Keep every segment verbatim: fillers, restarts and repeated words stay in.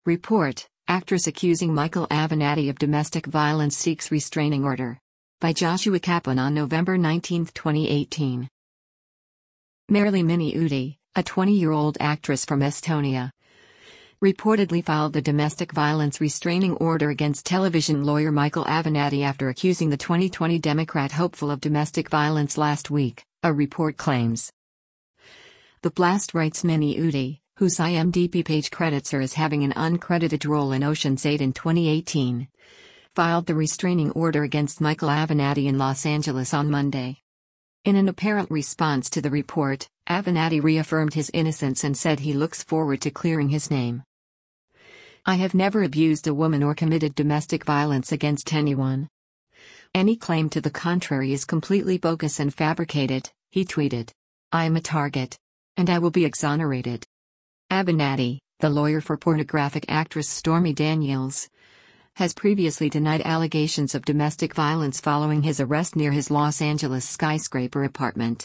Report: Actress accusing Michael Avenatti of domestic violence seeks restraining order. By Joshua Kaplan on November nineteenth, twenty eighteen. Merily Miniuti, a twenty-year-old actress from Estonia, reportedly filed the domestic violence restraining order against television lawyer Michael Avenatti after accusing the twenty twenty Democrat hopeful of domestic violence last week, a report claims. The Blast writes Miniuti, whose I M D B page credits her as having an uncredited role in Ocean's eight in twenty eighteen, filed the restraining order against Michael Avenatti in Los Angeles on Monday. In an apparent response to the report, Avenatti reaffirmed his innocence and said he looks forward to clearing his name. "I have never abused a woman or committed domestic violence against anyone. Any claim to the contrary is completely bogus and fabricated," he tweeted. "I am a target. And I will be exonerated." Avenatti, the lawyer for pornographic actress Stormy Daniels, has previously denied allegations of domestic violence following his arrest near his Los Angeles skyscraper apartment.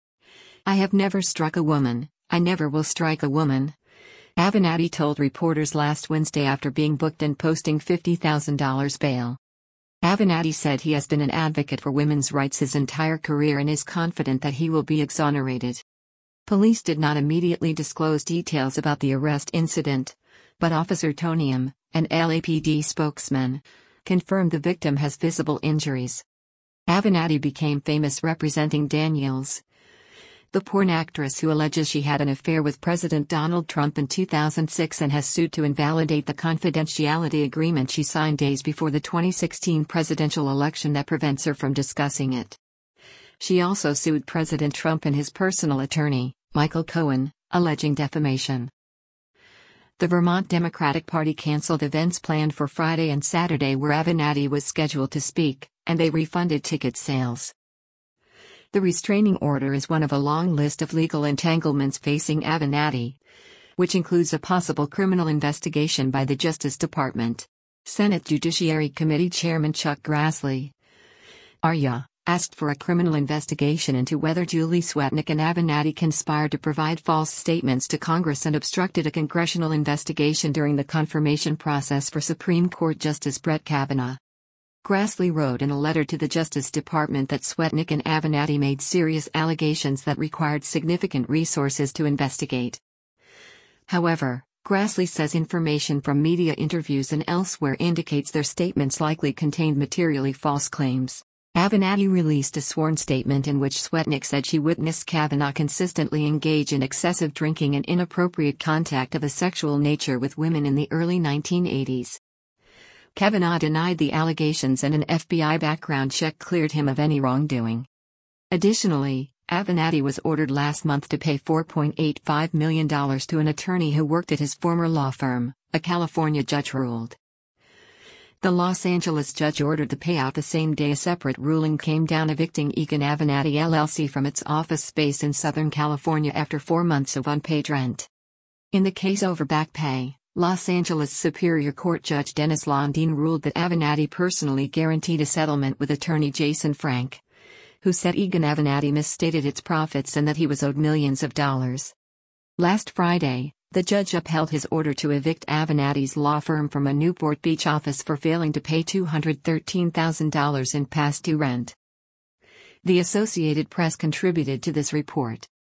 "I have never struck a woman, I never will strike a woman," Avenatti told reporters last Wednesday after being booked and posting fifty thousand dollars bail. Avenatti said he has been an advocate for women's rights his entire career and is confident that he will be exonerated. Police did not immediately disclose details about the arrest incident, but Officer Tony M., an L A P D spokesman, confirmed the victim has visible injuries. Avenatti became famous representing Daniels, the porn actress who alleges she had an affair with President Donald Trump in two thousand six and has sued to invalidate the confidentiality agreement she signed days before the twenty sixteen presidential election that prevents her from discussing it. She also sued President Trump and his personal attorney, Michael Cohen, alleging defamation. The Vermont Democratic Party canceled events planned for Friday and Saturday where Avenatti was scheduled to speak, and they refunded ticket sales. The restraining order is one of a long list of legal entanglements facing Avenatti, which includes a possible criminal investigation by the Justice Department. Senate Judiciary Committee Chairman Chuck Grassley, R Y A, asked for a criminal investigation into whether Julie Swetnick and Avenatti conspired to provide false statements to Congress and obstructed a congressional investigation during the confirmation process for Supreme Court Justice Brett Kavanaugh. Grassley wrote in a letter to the Justice Department that Swetnick and Avenatti made serious allegations that required significant resources to investigate. However, Grassley says information from media interviews and elsewhere indicates their statements likely contained materially false claims. Avenatti released a sworn statement in which Swetnick said she witnessed Kavanaugh consistently engage in excessive drinking and inappropriate contact of a sexual nature with women in the early nineteen eighties. Kavanaugh denied the allegations and an F B I background check cleared him of any wrongdoing. Additionally, Avenatti was ordered last month to pay four point eight five million dollars to an attorney who worked at his former law firm, a California judge ruled. The Los Angeles judge ordered the payout the same day a separate ruling came down evicting Egan Avenatti L L C from its office space in Southern California after four months of unpaid rent. In the case over back pay, Los Angeles Superior Court Judge Dennis Londine ruled that Avenatti personally guaranteed a settlement with attorney Jason Frank, who said Egan Avenatti misstated its profits and that he was owed millions of dollars. Last Friday, the judge upheld his order to evict Avenatti's law firm from a Newport Beach office for failing to pay two hundred thirteen thousand dollars in past due rent. The Associated Press contributed to this report.